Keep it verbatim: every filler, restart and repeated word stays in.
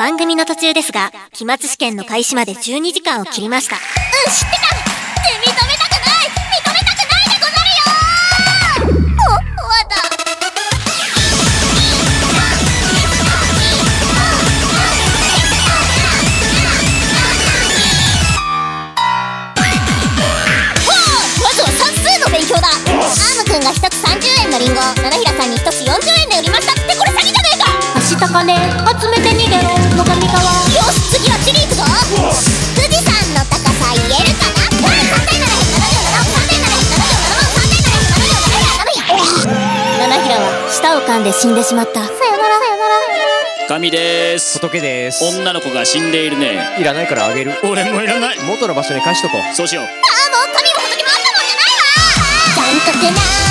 番組の途中ですが、期末試験の開始までじゅうにじかんを切りました。うん、知ってた。って認めたくない認めたくないでござるよー。お、わだ。まずは算数の勉強だ。アームくんがひとつさんじゅうえんのリンゴ、七平さんにひとつよんじゅうえんで売りましたって、これ詐欺じゃねえか。明日金集めて逃げろの神川。よし、次はチリークぞ。富士山の高さ言えるかな。さんぜんななひゃくななじゅうななおくさんぜんななひゃくななじゅうななまんさんぜんななひゃくななじゅうななや七平は舌を噛んで死んでしまった。さよならさよなら。 神でーす。 仏です。 女の子が死んでいるね。 いらないからあげる。 俺もいらない。 元の場所に返しとこう。 そうしよう。 ああ、もう神も仏もあったもんじゃないわ。残酷な